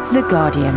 The Guardian.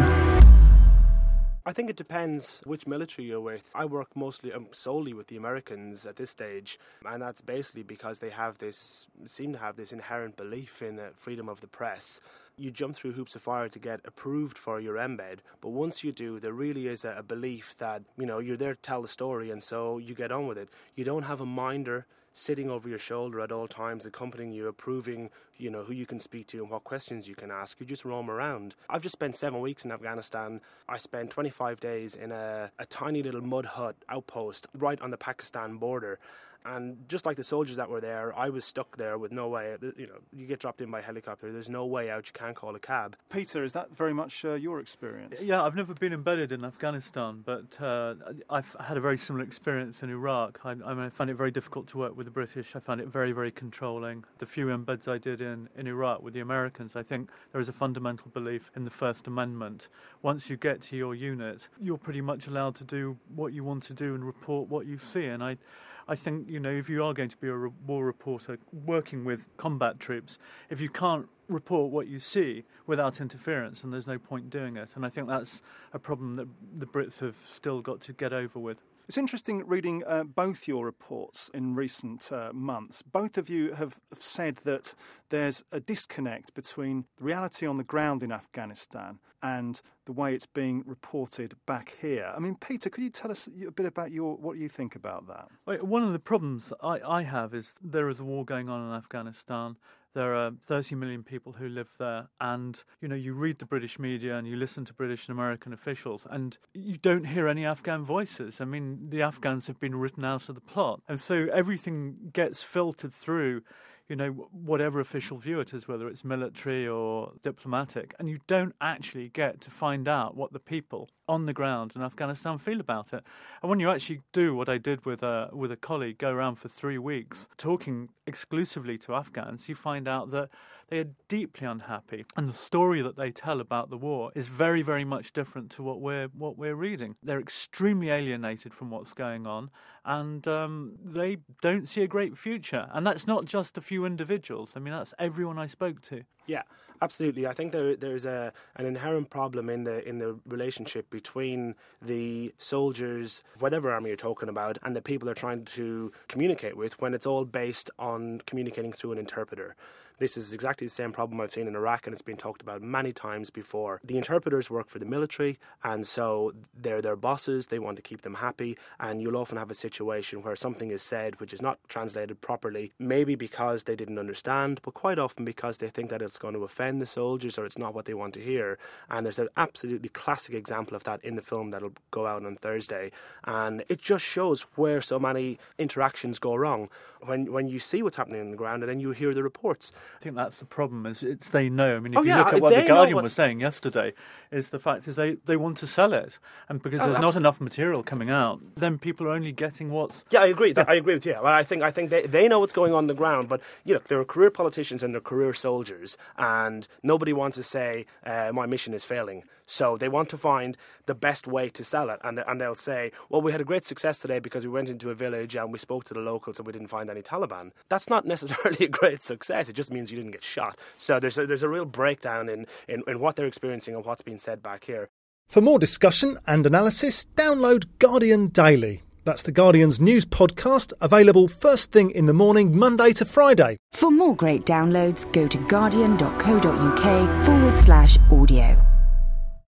I think it depends which military you're with. I work solely with the Americans at this stage, and that's basically because they seem to have this inherent belief in freedom of the press. You jump through hoops of fire to get approved for your embed, but once you do, there really is a belief that, you're there to tell the story, and so you get on with it. You don't have a minder sitting over your shoulder at all times, accompanying you, approving, who you can speak to and what questions you can ask. You just roam around. I've just spent 7 weeks in Afghanistan. I spent 25 days in a tiny little mud hut outpost right on the Pakistan border. And just like the soldiers that were there, I was stuck there with no way. You get dropped in by helicopter. There's no way out. You can't call a cab. Peter, is that very much your experience? Yeah, I've never been embedded in Afghanistan, but I've had a very similar experience in Iraq. I found it very difficult to work with the British. I found it very, very controlling. The few embeds I did in Iraq with the Americans, I think there is a fundamental belief in the First Amendment. Once you get to your unit, you're pretty much allowed to do what you want to do and report what you see. And I think, if you are going to be a war reporter working with combat troops, if you can't report what you see without interference, then there's no point doing it. And I think that's a problem that the Brits have still got to get over with. It's interesting reading both your reports in recent months. Both of you have said that there's a disconnect between the reality on the ground in Afghanistan and the way it's being reported back here. I mean, Peter, could you tell us a bit about what you think about that? One of the problems I have is there is a war going on in Afghanistan. There are 30 million people who live there, and, you read the British media and you listen to British and American officials, and you don't hear any Afghan voices. I mean, the Afghans have been written out of the plot, and so everything gets filtered through, whatever official view it is, whether it's military or diplomatic, and you don't actually get to find out what the people on the ground in Afghanistan feel about it. And when you actually do what I did with a colleague, go around for 3 weeks talking exclusively to Afghans, you find out that they are deeply unhappy, and the story that they tell about the war is very, very much different to what we're reading. They're extremely alienated from what's going on, and they don't see a great future. And that's not just a few individuals. I mean, that's everyone I spoke to. Yeah, absolutely. I think there's an inherent problem in the relationship between the soldiers, whatever army you're talking about, and the people they're trying to communicate with, when it's all based on communicating through an interpreter. This is exactly the same problem I've seen in Iraq, and it's been talked about many times before. The interpreters work for the military, and so they're their bosses. They want to keep them happy, and you'll often have a situation where something is said which is not translated properly, maybe because they didn't understand, but quite often because they think that it's going to offend the soldiers or it's not what they want to hear. And there's an absolutely classic example of that in the film that'll go out on Thursday, and it just shows where so many interactions go wrong. When you see what's happening on the ground and then you hear the reports. I think that's the problem, is it's they know. I mean, if you look at what The Guardian was saying yesterday, is the fact is they want to sell it. And because there's not enough material coming out, then people are only getting what's... Yeah, I agree. I agree with you. Well, I think they know what's going on the ground, but there are career politicians and there are career soldiers, and nobody wants to say, my mission is failing. So they want to find the best way to sell it, and they'll say, well, we had a great success today because we went into a village and we spoke to the locals and we didn't find any Taliban. That's not necessarily a great success. It just means you didn't get shot. So there's a real breakdown in what they're experiencing and what's being said back here. For more discussion and analysis, download Guardian Daily. That's The Guardian's news podcast, available first thing in the morning, Monday to Friday. For more great downloads, go to guardian.co.uk/audio.